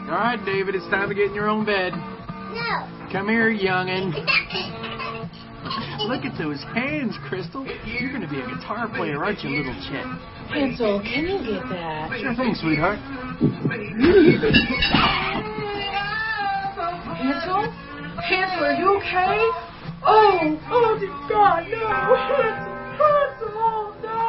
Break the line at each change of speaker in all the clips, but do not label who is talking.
All right, David, it's time to get in your own bed.
No.
Come here, youngin'. Look at those hands, Crystal. You're going to be a guitar player, aren't you, little Chet?
Hansel, can you get that?
Sure thing, sweetheart.
Hansel? Hansel, are you okay? Oh, dear God, no. Hansel, no.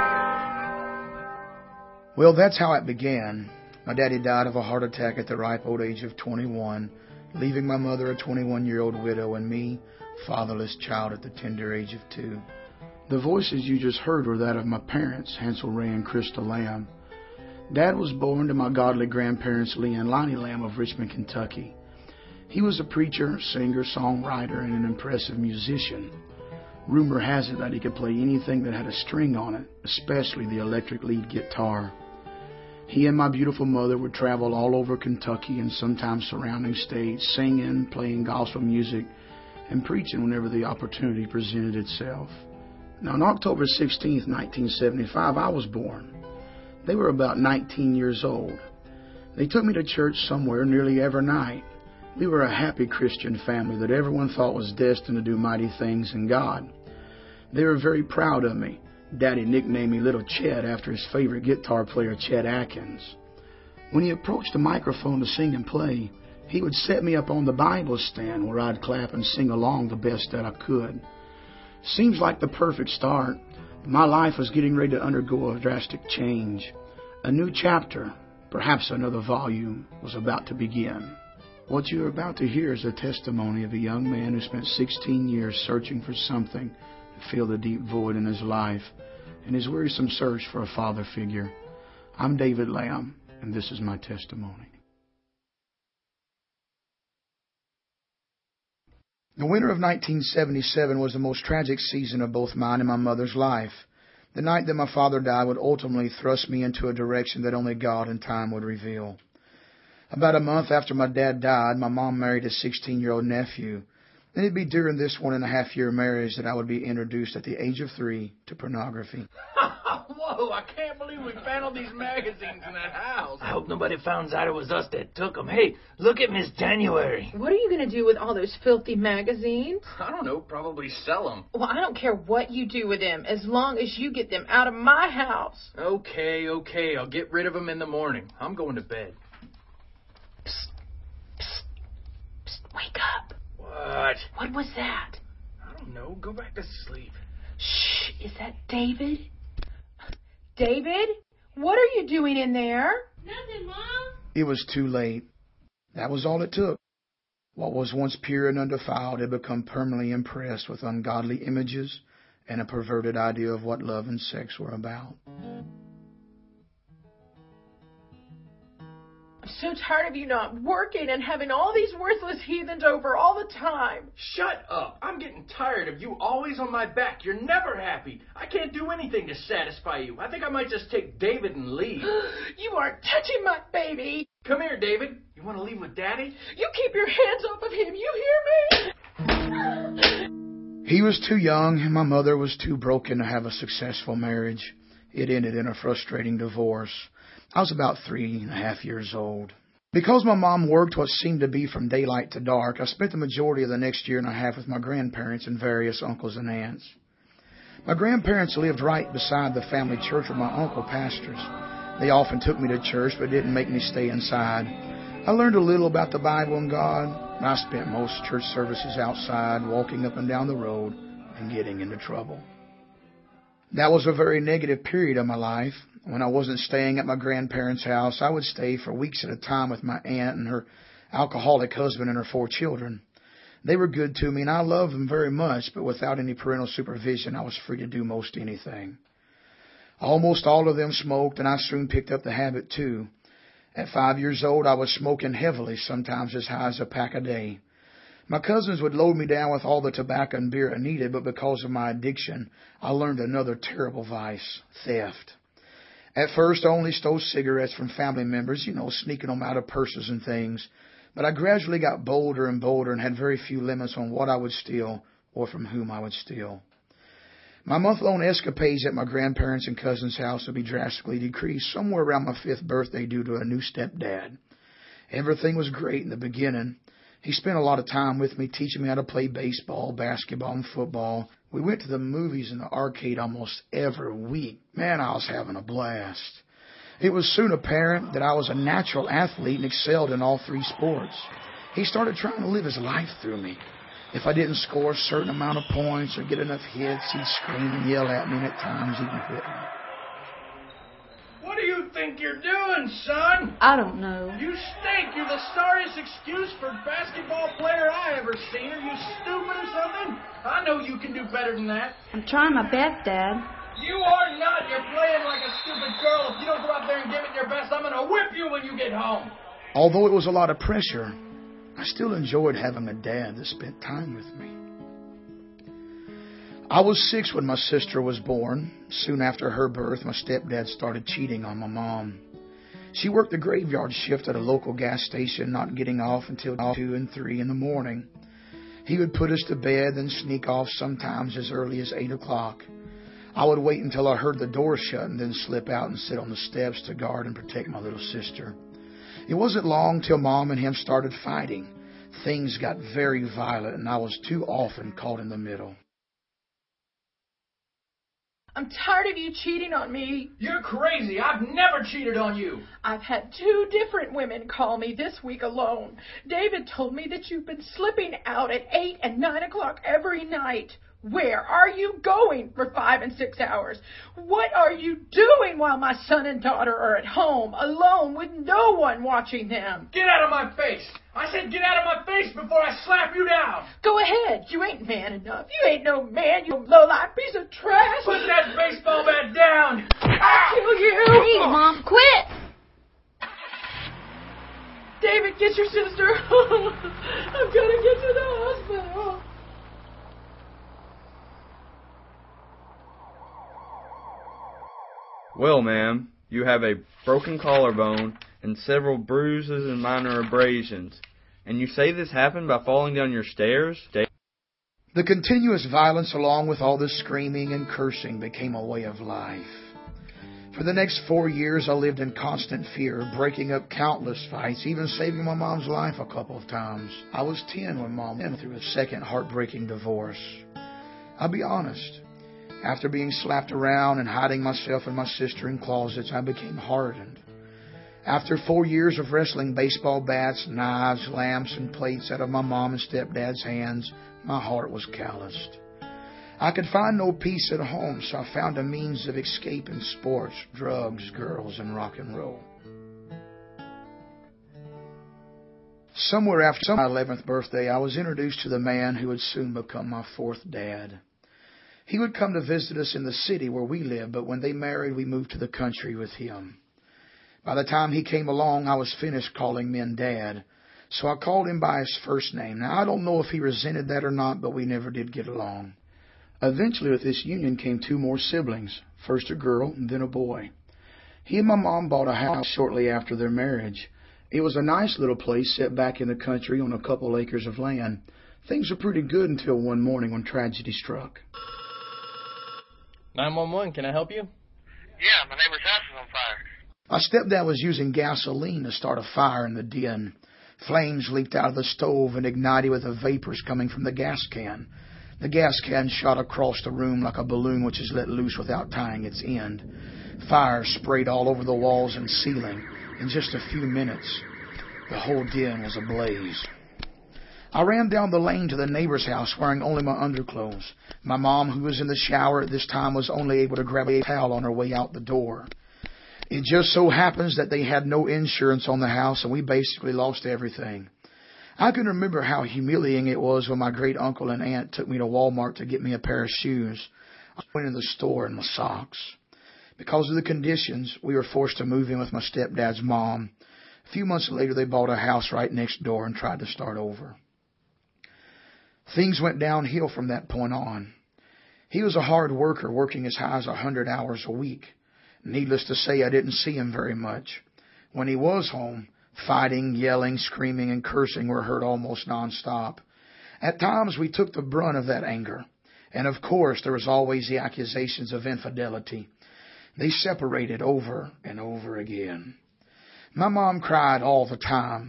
Well, that's how it began. My daddy died of a heart attack at the ripe old age of 21, leaving my mother a 21-year-old widow and me, fatherless child at the tender age of 2. The voices you just heard were that of my parents, Hansel Ray and Crystal Lamb. Dad was born to my godly grandparents, Lee and Lonnie Lamb of Richmond, Kentucky. He was a preacher, singer, songwriter, and an impressive musician. Rumor has it that he could play anything that had a string on it, especially the electric lead guitar. He and my beautiful mother would travel all over Kentucky and sometimes surrounding states, singing, playing gospel music, and preaching whenever the opportunity presented itself. Now, on October 16th, 1975, I was born. They were about 19 years old. They took me to church somewhere nearly every night. We were a happy Christian family that everyone thought was destined to do mighty things in God. They were very proud of me. Daddy nicknamed me Little Chet after his favorite guitar player, Chet Atkins. When he approached the microphone to sing and play, he would set me up on the Bible stand where I'd clap and sing along the best that I could. Seems like the perfect start. My life was getting ready to undergo a drastic change. A new chapter, perhaps another volume, was about to begin. What you are about to hear is the testimony of a young man who spent 16 years searching for something to fill the deep void in his life and his wearisome search for a father figure. I'm David Lamb, and this is my testimony. The winter of 1977 was the most tragic season of both mine and my mother's life. The night that my father died would ultimately thrust me into a direction that only God and time would reveal. About a month after my dad died, my mom married a 16-year-old nephew. And it'd be during this 1.5-year marriage that I would be introduced at the age of 3 to pornography.
Whoa, I can't believe we found all these magazines in that house.
I hope nobody found out it was us that took them. Hey, look at Miss January.
What are you going to do with all those filthy magazines?
I don't know, probably sell them.
Well, I don't care what you do with them, as long as you get them out of my house.
Okay, I'll get rid of them in the morning. I'm going to bed.
Psst, wake up.
What?
What was that?
I don't know. Go back to sleep.
Shh, is that David? David? What are you doing in there?
Nothing, Mom.
It was too late. That was all it took. What was once pure and undefiled had become permanently impressed with ungodly images and a perverted idea of what love and sex were about.
I'm so tired of you not working and having all these worthless heathens over all the time.
Shut up. I'm getting tired of you always on my back. You're never happy. I can't do anything to satisfy you. I think I might just take David and leave.
You aren't touching my baby.
Come here, David. You want to leave with Daddy?
You keep your hands off of him. You hear me?
He was too young and my mother was too broken to have a successful marriage. It ended in a frustrating divorce. I was about 3.5 years old. Because my mom worked what seemed to be from daylight to dark, I spent the majority of the next 1.5 years with my grandparents and various uncles and aunts. My grandparents lived right beside the family church where my uncle pastors. They often took me to church but didn't make me stay inside. I learned a little about the Bible and God, and I spent most church services outside, walking up and down the road and getting into trouble. That was a very negative period of my life. When I wasn't staying at my grandparents' house, I would stay for weeks at a time with my aunt and her alcoholic husband and her 4 children. They were good to me, and I loved them very much, but without any parental supervision, I was free to do most anything. Almost all of them smoked, and I soon picked up the habit too. At 5 years old, I was smoking heavily, sometimes as high as a pack a day. My cousins would load me down with all the tobacco and beer I needed, but because of my addiction, I learned another terrible vice, theft. At first, I only stole cigarettes from family members, sneaking them out of purses and things. But I gradually got bolder and bolder and had very few limits on what I would steal or from whom I would steal. My month-long escapades at my grandparents' and cousins' house would be drastically decreased somewhere around my 5th birthday due to a new stepdad. Everything was great in the beginning. He spent a lot of time with me, teaching me how to play baseball, basketball, and football. We went to the movies and the arcade almost every week. Man, I was having a blast. It was soon apparent that I was a natural athlete and excelled in all three sports. He started trying to live his life through me. If I didn't score a certain amount of points or get enough hits, he'd scream and yell at me, and at times even whip me.
What do you think you're doing, son?
I don't know.
You stink. You're the sorriest excuse for basketball player I ever seen. Are you stupid or something? I know you can do better than that.
I'm trying my best, Dad.
You are not. You're playing like a stupid girl. If you don't go out there and give it your best, I'm going to whip you when you get home.
Although it was a lot of pressure, I still enjoyed having a dad that spent time with me. I was 6 when my sister was born. Soon after her birth, my stepdad started cheating on my mom. She worked the graveyard shift at a local gas station, not getting off until 2 and 3 in the morning. He would put us to bed, then sneak off sometimes as early as 8 o'clock. I would wait until I heard the door shut and then slip out and sit on the steps to guard and protect my little sister. It wasn't long till Mom and him started fighting. Things got very violent, and I was too often caught in the middle.
I'm tired of you cheating on me.
You're crazy. I've never cheated on you.
I've had 2 different women call me this week alone. David told me that you've been slipping out at 8 and 9 o'clock every night. Where are you going for 5 and 6 hours? What are you doing while my son and daughter are at home, alone, with no one watching them?
Get out of my face. I said get out of my face before I slap you down.
Go ahead. You ain't man enough. You ain't no man, you low-life piece of trash.
Put that baseball bat down.
I'll kill you.
Please, Mom, quit!
David, get your sister. I'm going to get to the hospital.
Well, ma'am, you have a broken collarbone and several bruises and minor abrasions. And you say this happened by falling down your stairs?
The continuous violence, along with all the screaming and cursing, became a way of life. For the next 4 years, I lived in constant fear, breaking up countless fights, even saving my mom's life a couple of times. I was 10 when Mom went through a second heartbreaking divorce. I'll be honest. After being slapped around and hiding myself and my sister in closets, I became hardened. After 4 years of wrestling baseball bats, knives, lamps, and plates out of my mom and stepdad's hands, my heart was calloused. I could find no peace at home, so I found a means of escape in sports, drugs, girls, and rock and roll. Somewhere after my 11th birthday, I was introduced to the man who would soon become my 4th dad. He would come to visit us in the city where we lived, but when they married, we moved to the country with him. By the time he came along, I was finished calling men Dad, so I called him by his first name. Now, I don't know if he resented that or not, but we never did get along. Eventually, with this union came 2 more siblings, first a girl and then a boy. He and my mom bought a house shortly after their marriage. It was a nice little place set back in the country on a couple acres of land. Things were pretty good until one morning when tragedy struck.
911, can I help you?
Yeah, my neighbor's house is on fire.
My stepdad was using gasoline to start a fire in the den. Flames leaked out of the stove and ignited with the vapors coming from the gas can. The gas can shot across the room like a balloon which is let loose without tying its end. Fire sprayed all over the walls and ceiling. In just a few minutes, the whole den was ablaze. I ran down the lane to the neighbor's house wearing only my underclothes. My mom, who was in the shower at this time, was only able to grab a towel on her way out the door. It just so happens that they had no insurance on the house, and we basically lost everything. I can remember how humiliating it was when my great uncle and aunt took me to Walmart to get me a pair of shoes. I went in the store in my socks. Because of the conditions, we were forced to move in with my stepdad's mom. A few months later, they bought a house right next door and tried to start over. Things went downhill from that point on. He was a hard worker, working as high as 100 hours a week. Needless to say, I didn't see him very much. When he was home, fighting, yelling, screaming, and cursing were heard almost nonstop. At times, we took the brunt of that anger. And of course, there was always the accusations of infidelity. They separated over and over again. My mom cried all the time.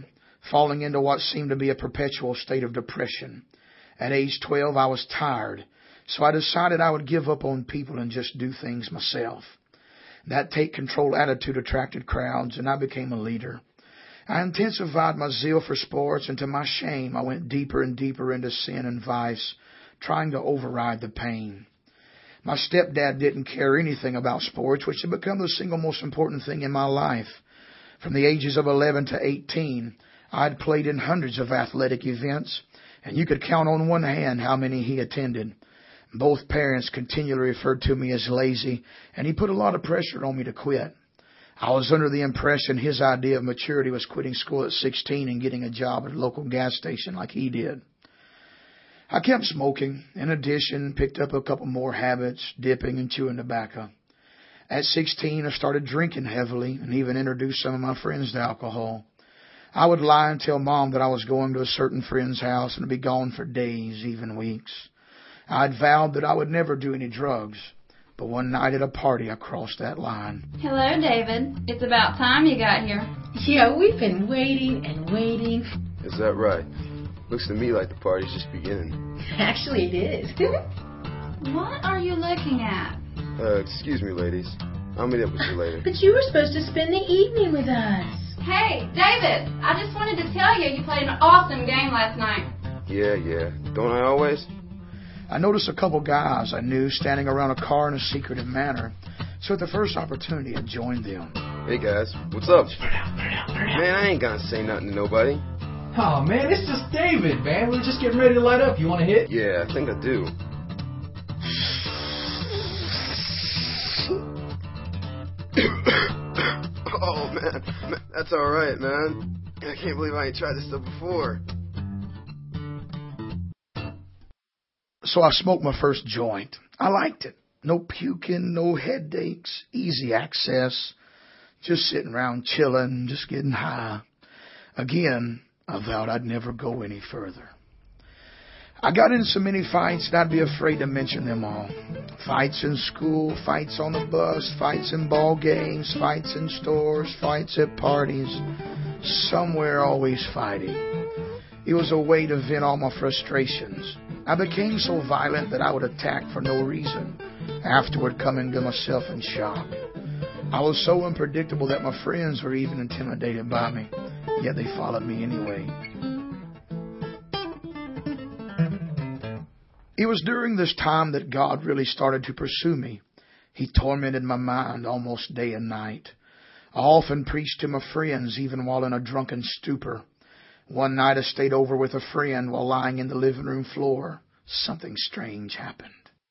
falling into what seemed to be a perpetual state of depression. At age 12, I was tired, so I decided I would give up on people and just do things myself. That take-control attitude attracted crowds, and I became a leader. I intensified my zeal for sports, and to my shame, I went deeper and deeper into sin and vice, trying to override the pain. My stepdad didn't care anything about sports, which had become the single most important thing in my life. From the ages of 11 to 18, I had played in hundreds of athletic events, and you could count on one hand how many he attended. Both parents continually referred to me as lazy, and he put a lot of pressure on me to quit. I was under the impression his idea of maturity was quitting school at 16 and getting a job at a local gas station like he did. I kept smoking. In addition, picked up a couple more habits, dipping and chewing tobacco. At 16, I started drinking heavily and even introduced some of my friends to alcohol. I would lie and tell Mom that I was going to a certain friend's house and be gone for days, even weeks. I'd vowed that I would never do any drugs, but one night at a party I crossed that line.
Hello, David. It's about time you got here.
Yeah, we've been waiting and waiting.
Is that right? Looks to me like the party's just beginning.
Actually, it is.
What are you looking at?
Excuse me, ladies. I'll meet up with you later.
But you were supposed to spend the evening with us.
Hey, David, I just wanted to tell you played an awesome game last night.
Yeah. Don't I always?
I noticed a couple guys I knew standing around a car in a secretive manner, so at the first opportunity I joined them.
Hey guys, what's up? Man, I ain't gonna say nothing to nobody.
Oh, man, it's just David, man. We're just getting ready to light up. You want to hit?
Yeah, I think I do. Oh, man, that's alright, man. I can't believe I ain't tried this stuff before.
So I smoked my first joint. I liked it. No puking, no headaches, easy access. Just sitting around chilling, just getting high. Again, I vowed I'd never go any further. I got in so many fights that I'd be afraid to mention them all. Fights in school, fights on the bus, fights in ball games, fights in stores, fights at parties. Somewhere always fighting. It was a way to vent all my frustrations. I became so violent that I would attack for no reason, afterward coming to myself in shock. I was so unpredictable that my friends were even intimidated by me, yet they followed me anyway. It was during this time that God really started to pursue me. He tormented my mind almost day and night. I often preached to my friends even while in a drunken stupor. One night I stayed over with a friend while lying in the living room floor. Something strange happened.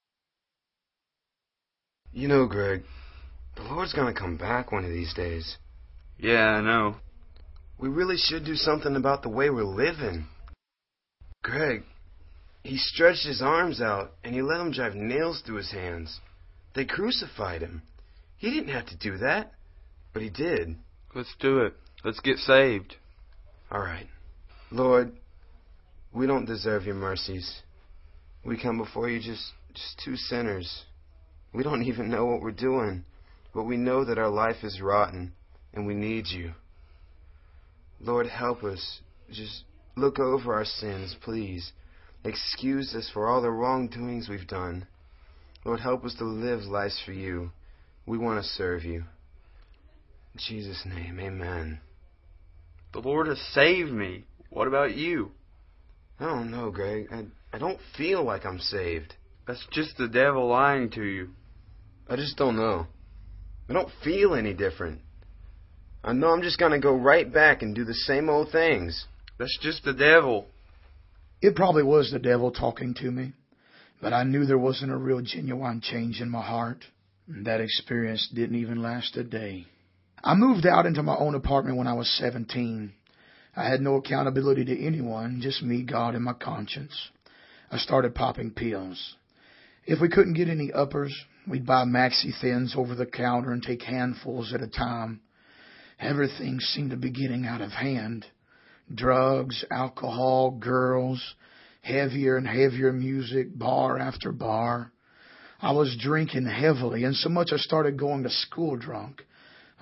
You know, Greg, the Lord's gonna come back one of these days.
Yeah, I know.
We really should do something about the way we're living. Greg, he stretched his arms out and he let them drive nails through his hands. They crucified him. He didn't have to do that, but he did.
Let's do it. Let's get saved.
All right. Lord, we don't deserve your mercies. We come before you just two sinners. We don't even know what we're doing, but we know that our life is rotten and we need you. Lord, help us. Just look over our sins, please. Excuse us for all the wrongdoings we've done. Lord, help us to live lives for you. We want to serve you. In Jesus' name, amen.
The Lord has saved me. What about you?
I don't know, Greg. I don't feel like I'm saved.
That's just the devil lying to you.
I just don't know. I don't feel any different. I know I'm just going to go right back and do the same old things.
That's just the devil.
It probably was the devil talking to me, but I knew there wasn't a real genuine change in my heart. That experience didn't even last a day. I moved out into my own apartment when I was 17. I had no accountability to anyone, just me, God, and my conscience. I started popping pills. If we couldn't get any uppers, we'd buy Maxi Thins over the counter and take handfuls at a time. Everything seemed to be getting out of hand. Drugs, alcohol, girls, heavier and heavier music, bar after bar. I was drinking heavily, and so much I started going to school drunk.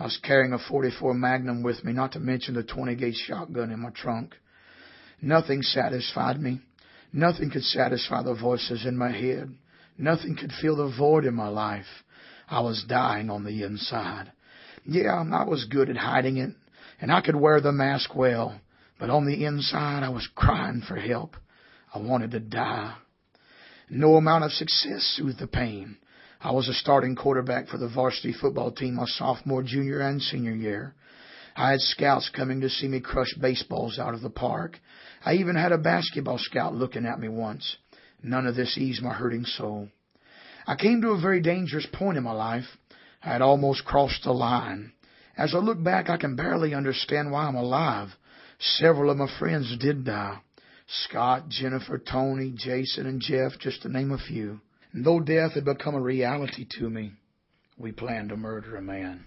I was carrying a .44 Magnum with me, not to mention the 20-gauge shotgun in my trunk. Nothing satisfied me. Nothing could satisfy the voices in my head. Nothing could fill the void in my life. I was dying on the inside. Yeah, I was good at hiding it, and I could wear the mask well, but on the inside I was crying for help. I wanted to die. No amount of success soothed the pain. I was a starting quarterback for the varsity football team my sophomore, junior, and senior year. I had scouts coming to see me crush baseballs out of the park. I even had a basketball scout looking at me once. None of this eased my hurting soul. I came to a very dangerous point in my life. I had almost crossed the line. As I look back, I can barely understand why I'm alive. Several of my friends did die. Scott, Jennifer, Tony, Jason, and Jeff, just to name a few. And though death had become a reality to me, we planned to murder a man.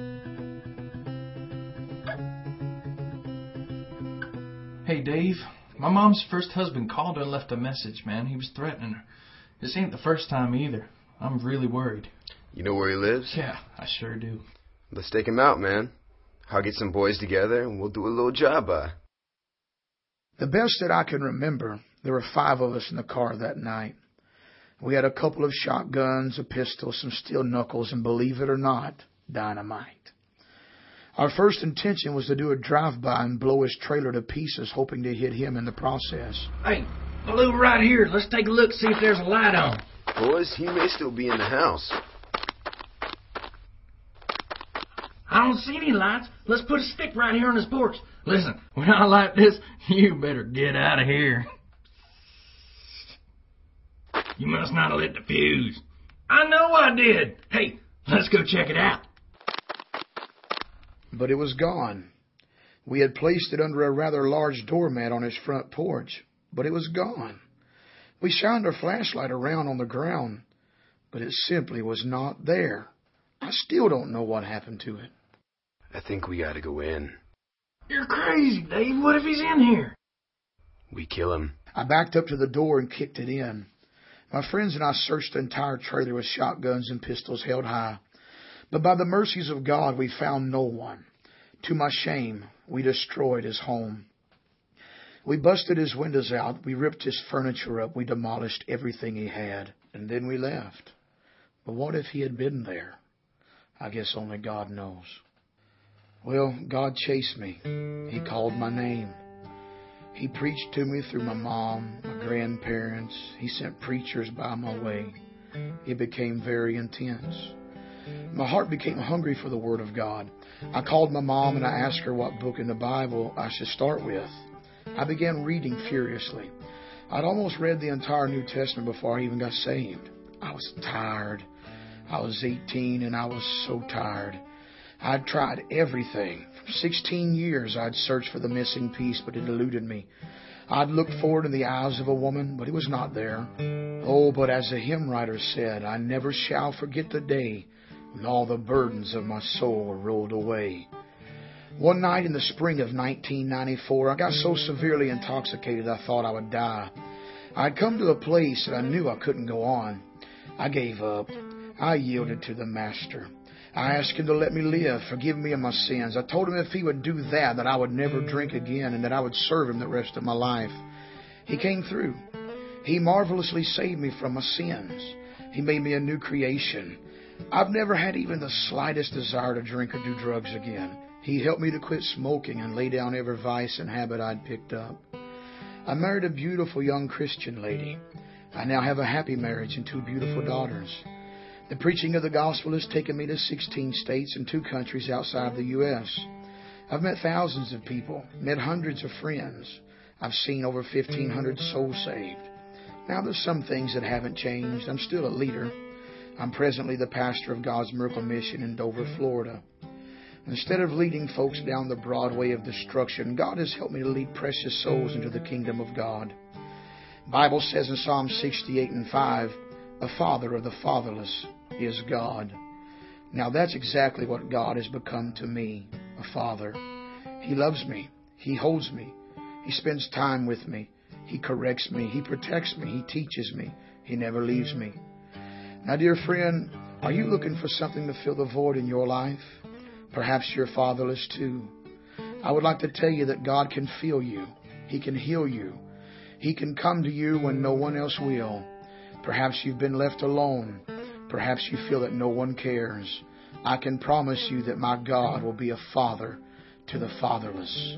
Hey, Dave. My mom's first husband called her and left a message, man. He was threatening her. This ain't the first time either. I'm really worried.
You know where he lives?
Yeah, I sure do.
Let's take him out, man. I'll get some boys together and we'll do a little drive-by.
The best that I can remember, there were 5 of us in the car that night. We had a couple of shotguns, a pistol, some steel knuckles, and believe it or not, dynamite. Our first intention was to do a drive-by and blow his trailer to pieces, hoping to hit him in the process.
Hey, pull over right here. Let's take a look, see if there's a light on.
Boys, he may still be in the house.
I don't see any lights. Let's put a stick right here on his porch. Listen, when I light this, you better get out of here. You must not have lit the fuse. I know I did. Hey, let's go check it out.
But it was gone. We had placed it under a rather large doormat on his front porch, but it was gone. We shined our flashlight around on the ground, but it simply was not there. I still don't know what happened to it.
I think we gotta go in.
You're crazy, Dave. What if he's in here?
We kill him.
I backed up to the door and kicked it in. My friends and I searched the entire trailer with shotguns and pistols held high. But by the mercies of God, we found no one. To my shame, we destroyed his home. We busted his windows out. We ripped his furniture up. We demolished everything he had. And then we left. But what if he had been there? I guess only God knows. Well, God chased me. He called my name. He preached to me through my mom, my grandparents. He sent preachers by my way. It became very intense. My heart became hungry for the Word of God. I called my mom and I asked her what book in the Bible I should start with. I began reading furiously. I'd almost read the entire New Testament before I even got saved. I was tired. I was 18 and I was so tired. I'd tried everything. For 16 years I'd searched for the missing piece, but it eluded me. I'd looked for it in the eyes of a woman, but it was not there. Oh, but as the hymn writer said, I never shall forget the day when all the burdens of my soul were rolled away. One night in the spring of 1994, I got so severely intoxicated I thought I would die. I'd come to a place that I knew I couldn't go on. I gave up. I yielded to the Master. I asked him to let me live, forgive me of my sins. I told him if he would do that I would never drink again and that I would serve him the rest of my life. He came through. He marvelously saved me from my sins. He made me a new creation. I've never had even the slightest desire to drink or do drugs again. He helped me to quit smoking and lay down every vice and habit I'd picked up. I married a beautiful young Christian lady. I now have a happy marriage and 2 beautiful daughters. The preaching of the gospel has taken me to 16 states and 2 countries outside the U.S. I've met thousands of people, met hundreds of friends. I've seen over 1,500 souls saved. Now there's some things that haven't changed. I'm still a leader. I'm presently the pastor of God's Miracle Mission in Dover, Florida. Instead of leading folks down the broad way of destruction, God has helped me to lead precious souls into the kingdom of God. The Bible says in Psalm 68:5, "A father of the fatherless is God." Now that's exactly what God has become to me, a father. He loves me. He holds me. He spends time with me. He corrects me. He protects me. He teaches me. He never leaves me. Now, dear friend, are you looking for something to fill the void in your life? Perhaps you're fatherless too. I would like to tell you that God can feel you. He can heal you. He can come to you when no one else will. Perhaps you've been left alone. Perhaps you feel that no one cares. I can promise you that my God will be a father to the fatherless.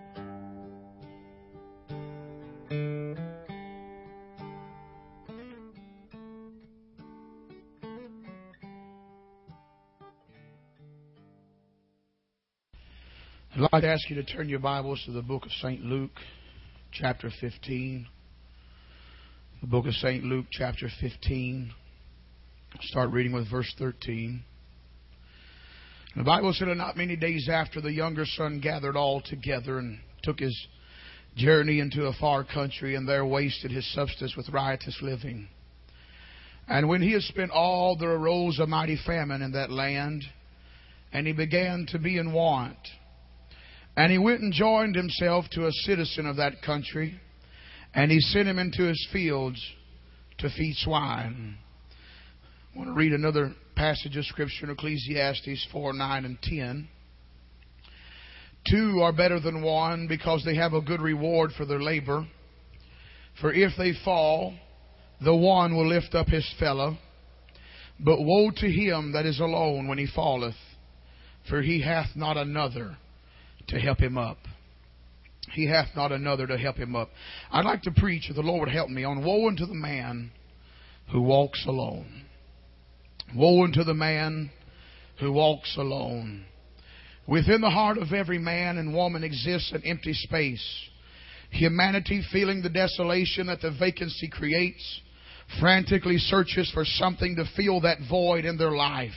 I'd like to ask you to turn your Bibles to the book of St. Luke, chapter 15. The book of St. Luke, chapter 15. I'll start reading with verse 13. The Bible said, not many days after, the younger son gathered all together and took his journey into a far country, and there wasted his substance with riotous living. And when he had spent all, there arose a mighty famine in that land, and he began to be in want. And he went and joined himself to a citizen of that country, and he sent him into his fields to feed swine. I want to read another passage of Scripture in Ecclesiastes 4, 9, and 10. Two are better than one, because they have a good reward for their labor. For if they fall, the one will lift up his fellow. But woe to him that is alone when he falleth, for he hath not another to help him up. He hath not another to help him up. I'd like to preach, if the Lord would help me, on woe unto the man who walks alone. Woe unto the man who walks alone. Within the heart of every man and woman exists an empty space. Humanity, feeling the desolation that the vacancy creates, frantically searches for something to fill that void in their life.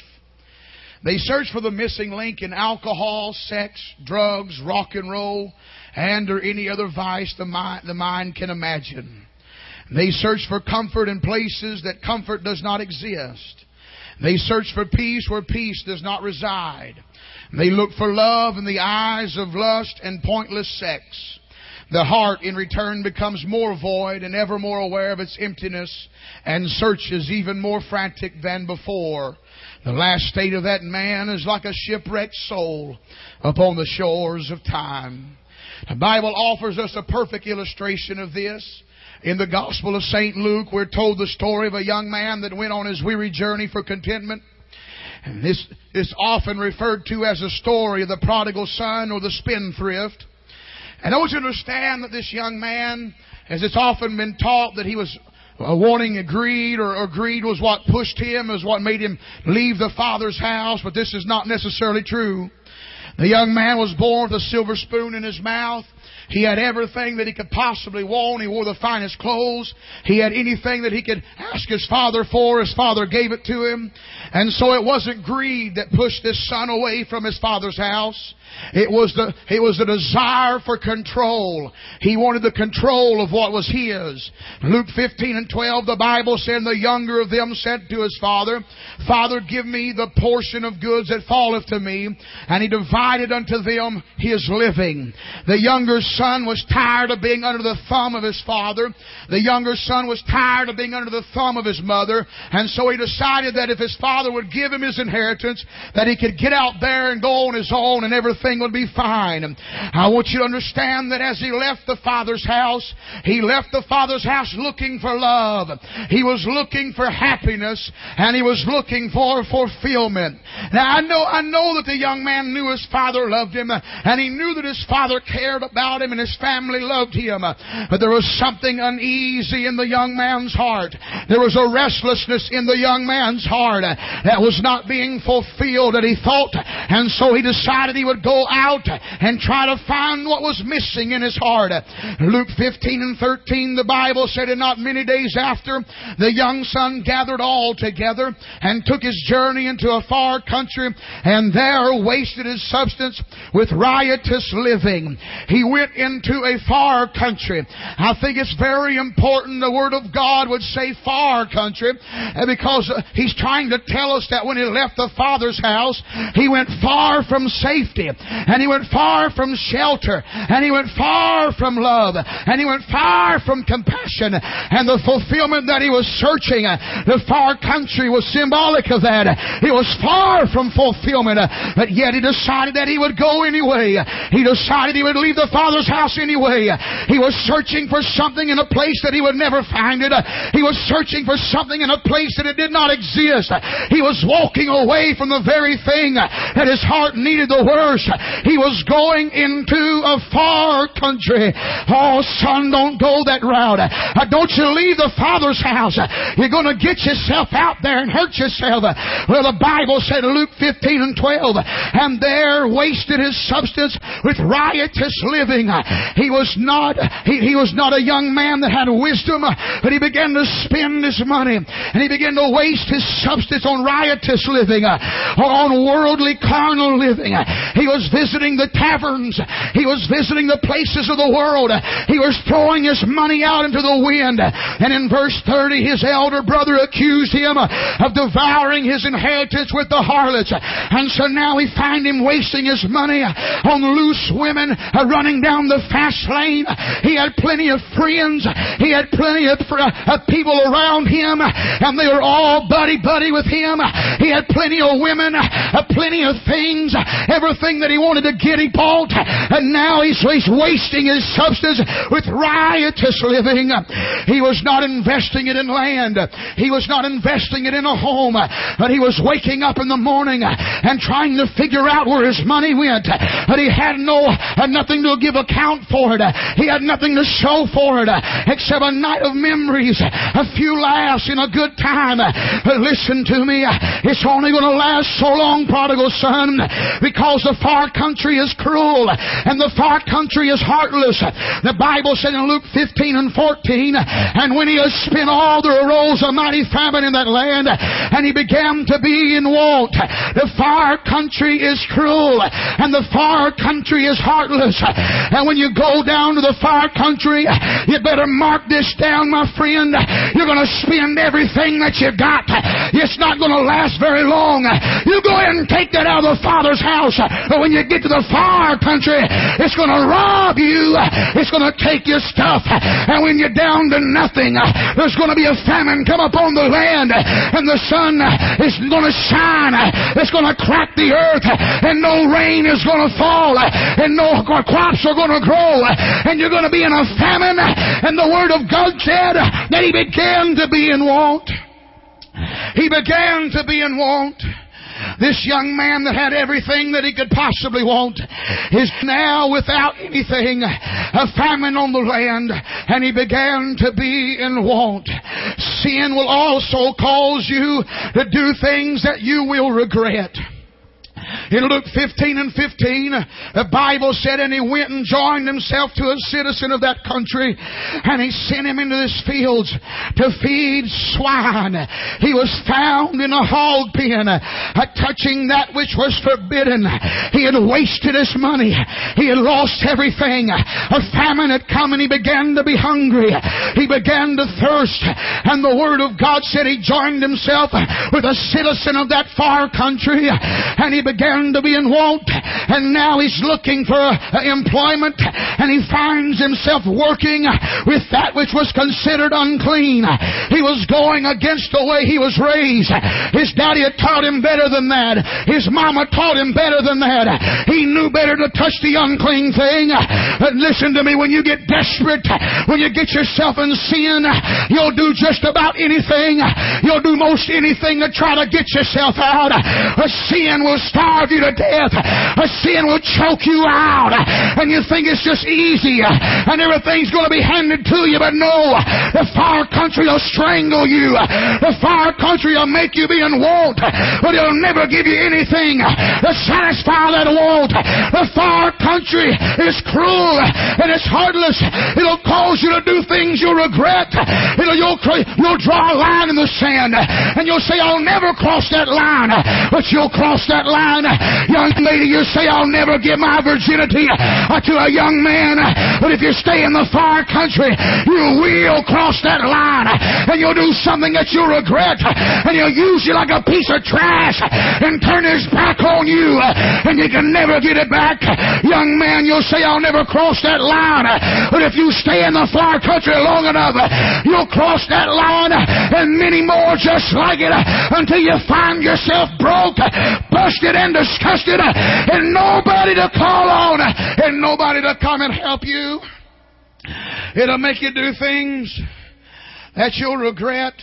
They search for the missing link in alcohol, sex, drugs, rock and roll, and or any other vice the mind can imagine. They search for comfort in places that comfort does not exist. They search for peace where peace does not reside. They look for love in the eyes of lust and pointless sex. The heart in return becomes more void and ever more aware of its emptiness, and searches even more frantic than before. The last state of that man is like a shipwrecked soul upon the shores of time. The Bible offers us a perfect illustration of this. In the Gospel of St. Luke, we're told the story of a young man that went on his weary journey for contentment. And this is often referred to as the story of the prodigal son or the spendthrift. And I want you to understand that this young man, as it's often been taught, that he was wanting greed, or greed was what pushed him, was what made him leave the father's house. But this is not necessarily true. The young man was born with a silver spoon in his mouth. He had everything that he could possibly want. He wore the finest clothes. He had anything that he could ask his father for. His father gave it to him. And so it wasn't greed that pushed this son away from his father's house. It was the desire for control. He wanted the control of what was his. Luke 15 and 12, the Bible said, the younger of them said to his father, Father, give me the portion of goods that falleth to me. And he divided unto them his living. The younger son was tired of being under the thumb of his father. The younger son was tired of being under the thumb of his mother. And so he decided that if his father would give him his inheritance, that he could get out there and go on his own and everything would be fine. I want you to understand that as he left the father's house, he left the father's house looking for love. He was looking for happiness, and he was looking for fulfillment. Now I know that the young man knew his father loved him, and he knew that his father cared about him and his family loved him. But there was something uneasy in the young man's heart. There was a restlessness in the young man's heart that was not being fulfilled, that he thought. And so he decided he would go out and try to find what was missing in his heart. Luke 15 and 13, the Bible said, and not many days after, the young son gathered all together and took his journey into a far country, and there wasted his substance with riotous living. He went into a far country. I think it's very important the Word of God would say far country, because he's trying to tell us that when he left the Father's house, he went far from safety. and he went far from shelter, and he went far from love, and he went far from compassion, and the fulfillment that he was searching, the far country was symbolic of that. He was far from fulfillment, but yet he decided that he would go anyway. He decided he would leave the Father's house anyway. He was searching for something in a place that he would never find it. He was searching for something in a place that it did not exist. He was walking away from the very thing that his heart needed the worst. He was going into a far country. Oh, son, don't go that route. Don't you leave the Father's house. You're going to get yourself out there and hurt yourself. Well, the Bible said in Luke 15 and 12, and there wasted his substance with riotous living. He was not a young man that had wisdom, but he began to spend his money, and he began to waste his substance on riotous living, on worldly carnal living. He was visiting the taverns. He was visiting the places of the world. He was throwing his money out into the wind. And in verse 30, his elder brother accused him of devouring his inheritance with the harlots. And so now we find him wasting his money on loose women running down the fast lane. He had plenty of friends. He had plenty of people around him, and they were all buddy with him. He had plenty of women, plenty of things. Everything that he wanted to get, he bought. And now he's wasting his substance with riotous living. He was not investing it in land. He was not investing it in a home. But he was waking up in the morning and trying to figure out where his money went. But he had nothing to give account for it. He had nothing to show for it except a night of memories, a few laughs, and a good time. But listen to me. It's only going to last so long, prodigal son, because the far country is cruel and the far country is heartless. The Bible said in Luke 15 and 14, and when he had spent all, there arose a mighty famine in that land, and he began to be in want. The far country is cruel and the far country is heartless. And when you go down to the far country, you better mark this down, my friend. You're going to spend everything that you got. It's not going to last very long. You go ahead and take that out of the Father's house. But when you get to the far country, it's going to rob you. It's going to take your stuff. And when you're down to nothing, there's going to be a famine come upon the land. And the sun is going to shine. It's going to crack the earth. And no rain is going to fall. And no crops are going to grow. And you're going to be in a famine. And the Word of God said that he began to be in want. He began to be in want. This young man that had everything that he could possibly want is now without anything, a famine on the land, and he began to be in want. Sin will also cause you to do things that you will regret. In Luke 15 and 15, the Bible said, and he went and joined himself to a citizen of that country, and he sent him into his fields to feed swine. He was found in a hog pen, touching that which was forbidden. He had wasted his money. He had lost everything. A famine had come, and he began to be hungry. He began to thirst, and the Word of God said he joined himself with a citizen of that far country, and he began to be in want, and now he's looking for employment, and he finds himself working with that which was considered unclean. He was going against the way he was raised. His daddy had taught him better than that. His mama taught him better than that. He knew better to touch the unclean thing. But listen to me, when you get desperate, when you get yourself in sin, you'll do just about anything. You'll do most anything to try to get yourself out. A sin will starve you to death. A sin will choke you out. And you think it's just easy and everything's going to be handed to you. But no, the far country will strangle you. The far country will make you be in want, but it'll never give you anything to satisfy that want. The far country is cruel and it's heartless. It'll cause you to do things you'll regret. You'll draw a line in the sand and you'll say, I'll never cross that line. But you'll cross that line. Young lady, you say, I'll never give my virginity to a young man. But if you stay in the far country, you will cross that line. and you'll do something that you'll regret, and he'll use you like a piece of trash and turn his back on you, and you can never get it back. Young man, you'll say, I'll never cross that line. But if you stay in the far country long enough, you'll cross that line and many more just like it until you find yourself broke, busted, and disgusted, and nobody to call on, and nobody to come and help you. It'll make you do things that you'll regret.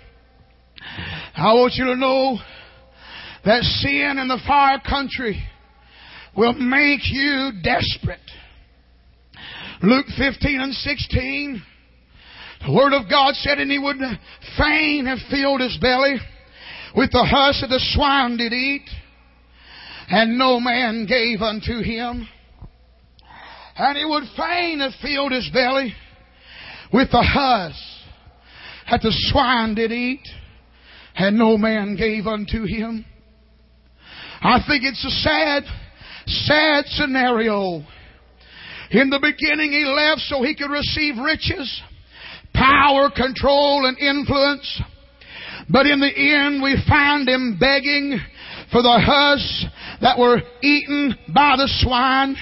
I want you to know that sin in the far country will make you desperate. Luke 15 and 16, the Word of God said, and he would fain have filled his belly with the husk that the swine did eat, and no man gave unto him. And he would fain have filled his belly with the husk that the swine did eat, and no man gave unto him. I think it's a sad scenario. In the beginning he left so he could receive riches, power, control, and influence. But in the end we find him begging for the husks that were eaten by the swine.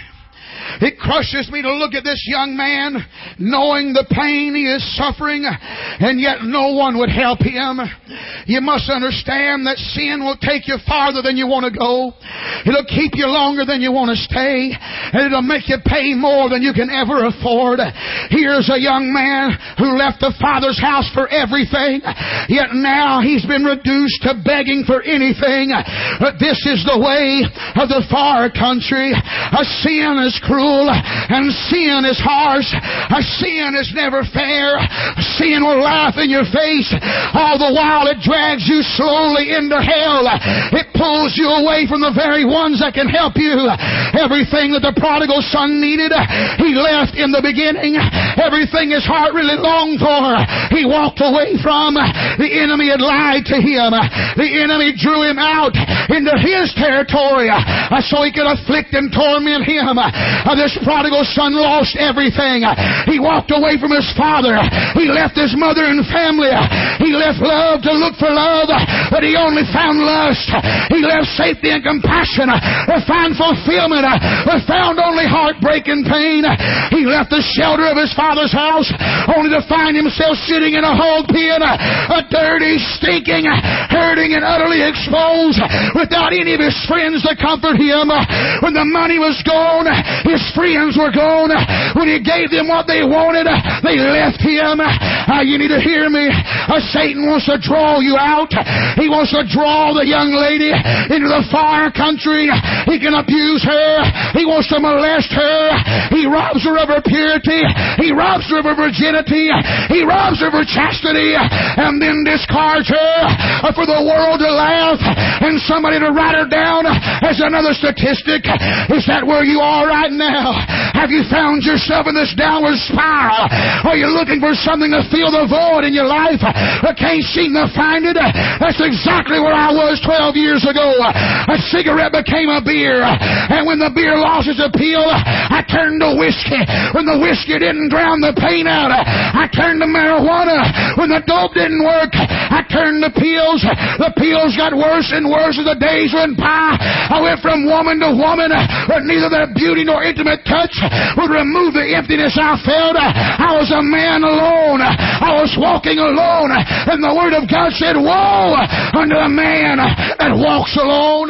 It crushes me to look at this young man knowing the pain he is suffering, and yet no one would help him. You must understand that sin will take you farther than you want to go. It'll keep you longer than you want to stay, and it'll make you pay more than you can ever afford. Here's a young man who left the Father's house for everything, yet now he's been reduced to begging for anything. But this is the way of the far country. A sin is cruel, and sin is harsh. A sin is never fair. Sin will laugh in your face. All the while it drags you slowly into hell. It pulls you away from the very ones that can help you. Everything that the prodigal son needed, he left in the beginning. Everything his heart really longed for, he walked away from. The enemy had lied to him. The enemy drew him out into his territory so he could afflict and torment him. This prodigal son lost everything. He walked away from his father. He left his mother and family. He left love to look for love, but he only found lust. He left safety and compassion to find fulfillment, but found only heartbreak and pain. He left the shelter of his father's house only to find himself sitting in a hog pen, a dirty, stinking, hurting, and utterly exposed, without any of his friends to comfort him. When the money was gone, his friends were gone. When he gave them what they wanted, they left him. You need to hear me. Satan wants to draw you out. He wants to draw the young lady into the far country. He can abuse her. He wants to molest her. He robs her of her purity. He robs her of her virginity. He robs her of her chastity, and then discards her for the world to laugh and somebody to write her down as another statistic. Is that where you are right now? Have you found yourself in this downward spiral? Are you looking for something to fill the void in your life but can't seem to find it? That's exactly where I was 12 years ago. A cigarette became a beer, and when the beer lost its appeal, I turned to whiskey. When the whiskey didn't drown the pain out, I turned to marijuana. When the dope didn't work, I turned to pills. The pills got worse and worse as the days went by. I went from woman to woman, but neither their beauty nor intimate touch would remove the emptiness I felt. I was a man alone. I was walking alone. And the Word of God said, woe unto the man that walks alone.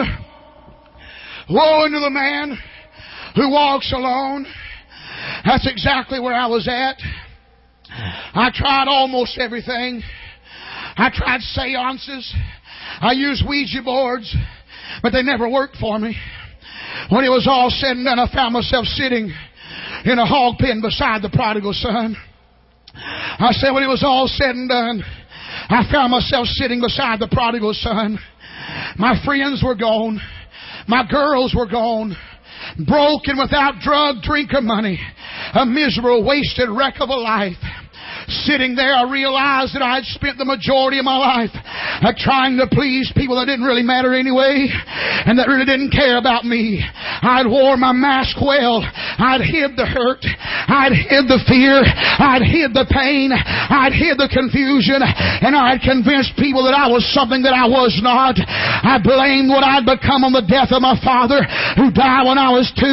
Woe unto the man who walks alone. That's exactly where I was at. I tried almost everything. I tried seances. I used Ouija boards, but they never worked for me. When it was all said and done, I found myself sitting in a hog pen beside the prodigal son. I said, when it was all said and done, I found myself sitting beside the prodigal son. My friends were gone. My girls were gone. Broke and without drug, drink, or money. A miserable, wasted wreck of a life. Sitting there, I realized that I had spent the majority of my life trying to please people that didn't really matter anyway, and that really didn't care about me. I'd wore my mask well. I'd hid the hurt. I'd hid the fear. I'd hid the pain. I'd hid the confusion. And I had convinced people that I was something that I was not. I blamed what I'd become on the death of my father, who died when I was 2.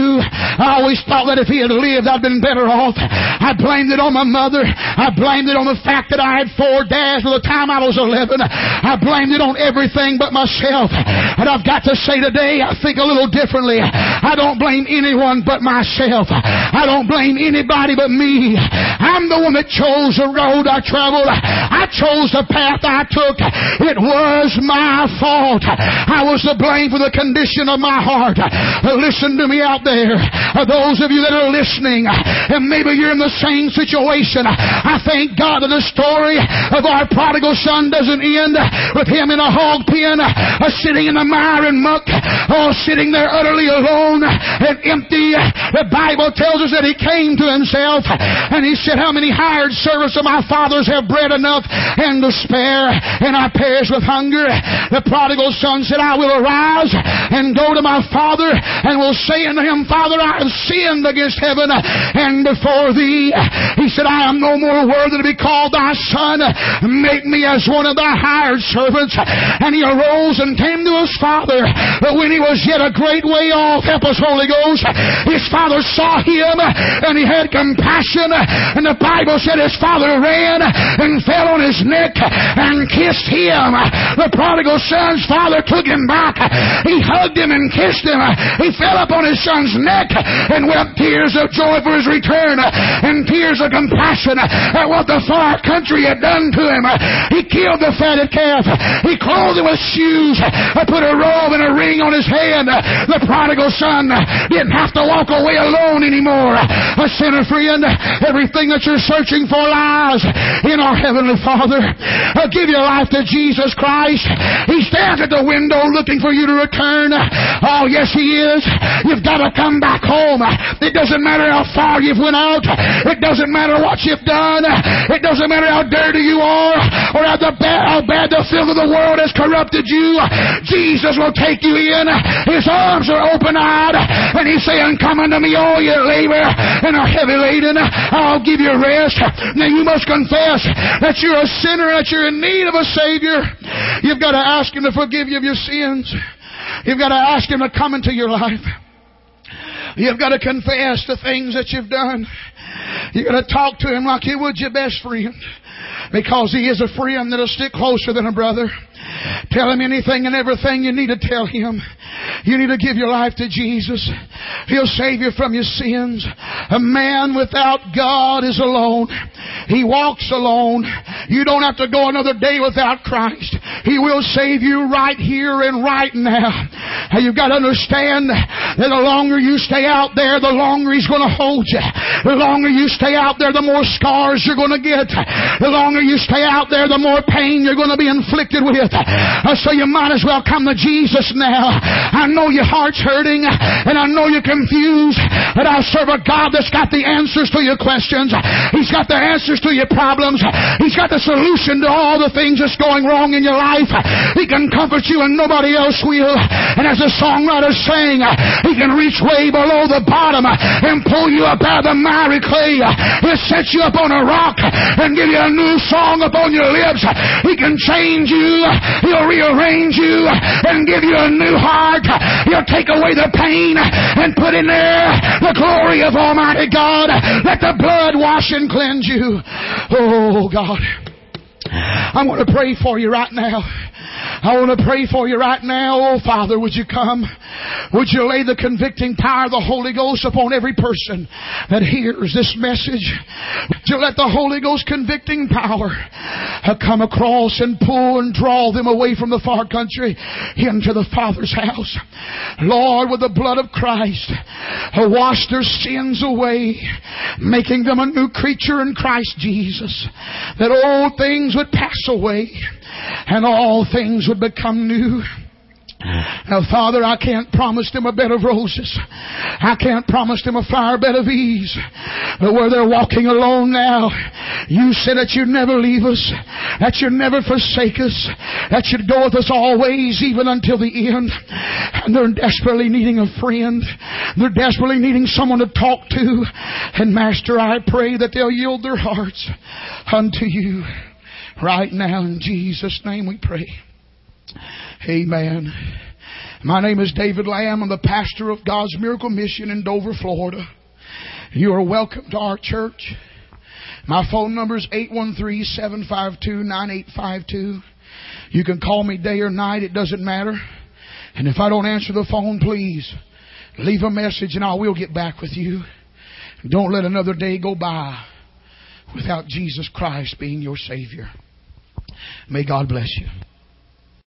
I always thought that if he had lived, I'd been better off. I blamed it on my mother. I blamed it on the fact that I had 4 dads by the time I was 11. I blamed it on everything but myself. And I've got to say today, I think a little differently. I don't blame anyone but myself. I don't blame anybody but me. I'm the one that chose the road I traveled. I chose the path I took. It was my fault. I was to blame for the condition of my heart. Listen to me out there. Those of you that are listening, and maybe you're in the same situation, I thank God that the story of our prodigal son doesn't end with him in a hog pen, sitting in the mire and muck, sitting there utterly alone and empty. The Bible tells us that he came to himself and he said, how many hired servants of my father's have bread enough and to spare, and I perish with hunger? The prodigal son said, I will arise and go to my father and will say unto him, Father, I have sinned against heaven and before thee. He said, I am no more worthy to be called thy son. Make me as one of thy hired servants. And he arose and came to his father. But when he was yet a great way off, help us, Holy Ghost, his father saw him and he had compassion. And the Bible said his father ran and fell on his neck and kissed him. The prodigal son's father took him back. He hugged him and kissed him. He fell up on his son's neck and wept tears of joy for his return and tears of compassion at what the far country had done to him. He killed the fatted calf. He clothed him with shoes, put a robe and a ring on his hand. The prodigal son didn't have to walk away alone anymore. A sinner friend, everything that you're searching for lies in our Heavenly Father. Give your life to Jesus Christ. He stands at the window looking for you to return. Oh, yes, He is. You've got to come back home. It doesn't matter how far you've went out. It doesn't matter what you've done. It doesn't matter how dirty you are or how bad the filth of the world has corrupted you. Jesus will take you in. His arms are open-eyed and He's saying, come unto me, all you labor and are heavy laden. I'll give you rest. Now you must confess that you're a sinner and that you're in need of a Savior. You've got to ask Him to forgive you of your sins. You've got to ask Him to come into your life. You've got to confess the things that you've done. You've got to talk to Him like you would your best friend. Because He is a friend that'll stick closer than a brother. Tell Him anything and everything you need to tell Him. You need to give your life to Jesus. He'll save you from your sins. A man without God is alone. He walks alone. You don't have to go another day without Christ. He will save you right here and right now. You've got to understand that the longer you stay out there, the longer He's going to hold you. The longer you stay out there, the more scars you're going to get. The longer you stay out there, the more pain you're going to be inflicted with. So you might as well come to Jesus now. I know your heart's hurting and I know you're confused, but I serve a God that's got the answers to your questions. He's got the answers to your problems. He's got the solution to all the things that's going wrong in your life. He can comfort you and nobody else will. And as the songwriter sang, He can reach way below the bottom and pull you up out of the miry clay. He'll set you up on a rock and give you a new song upon your lips. He can change you. He'll rearrange you and give you a new heart. He'll take away the pain and put in there the glory of Almighty God. Let the blood wash and cleanse you. Oh, God. I want to pray for you right now. I want to pray for you right now. Oh, Father, would you come? Would you lay the convicting power of the Holy Ghost upon every person that hears this message? Would you let the Holy Ghost convicting power come across and pull and draw them away from the far country into the Father's house? Lord, with the blood of Christ, wash their sins away, making them a new creature in Christ Jesus, that old things would pass away and all things would become new. Now, Father, I can't promise them a bed of roses. I can't promise them a flower bed of ease. But where they're walking alone now, you said that you'd never leave us, that you'd never forsake us, that you'd go with us always, even until the end. And they're desperately needing a friend. They're desperately needing someone to talk to. And Master, I pray that they'll yield their hearts unto you right now. In Jesus' name we pray. Amen. My name is David Lamb. I'm the pastor of God's Miracle Mission in Dover, Florida. You are welcome to our church. My phone number is 813-752-9852. You can call me day or night. It doesn't matter. And if I don't answer the phone, please leave a message and I will get back with you. Don't let another day go by without Jesus Christ being your Savior. May God bless you.